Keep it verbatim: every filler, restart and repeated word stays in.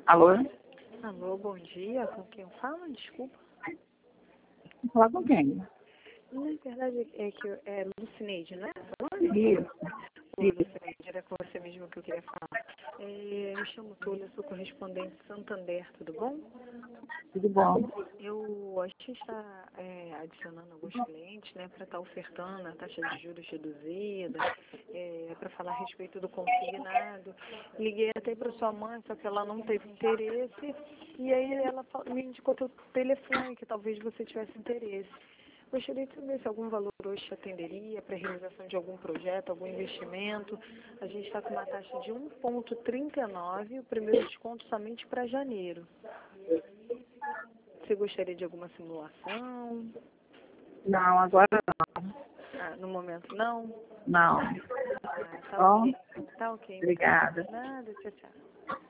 Alô? Alô, bom dia. Com quem eu falo? Desculpa. Vou falar com quem? Na verdade, é que eu, é Lucineide, né? Isso. Ô, Lucineide, era com você mesmo que eu queria falar. É, eu me chamo Túlia, sou correspondente de Santander, tudo bom? Tudo bom? Eu, a gente está é, adicionando alguns clientes, né, para estar ofertando a taxa de juros reduzida, é, para falar a respeito do consignado. Liguei até para sua mãe, só que ela não teve interesse, e aí ela fa- me indicou teu telefone, que talvez você tivesse interesse. Gostaria de saber se algum valor hoje te atenderia para a realização de algum projeto, algum investimento. A gente está com uma taxa de um vírgula trinta e nove, o primeiro desconto somente para janeiro. Você gostaria de alguma simulação? Não, agora não. Ah, no momento não? Não. Ah, tá Bom, ok. Tá ok, então. obrigada. Nada, tchau, tchau.